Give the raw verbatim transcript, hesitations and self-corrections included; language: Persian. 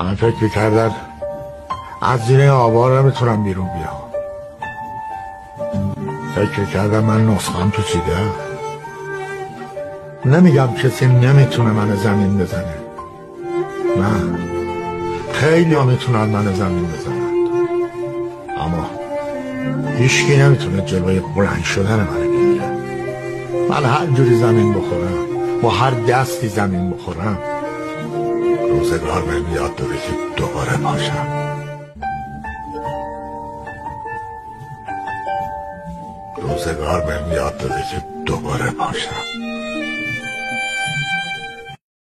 من فکر کردن از زیر آوار میتونم بیرون بیام. فکر کردم من نسخم تو چیده. نمیگم کسی نمیتونه من زمین بزنه، نه، خیلی ها میتونن من زمین بزنن، اما هیچکی نمیتونه جلوی بلند شدن من بگیره. من هر جوری زمین بخورم، با هر دستی زمین بخورم، روزگار بهم یاد داده که دوباره پاشم. روزگار بهم یاد داده که دوباره پاشم.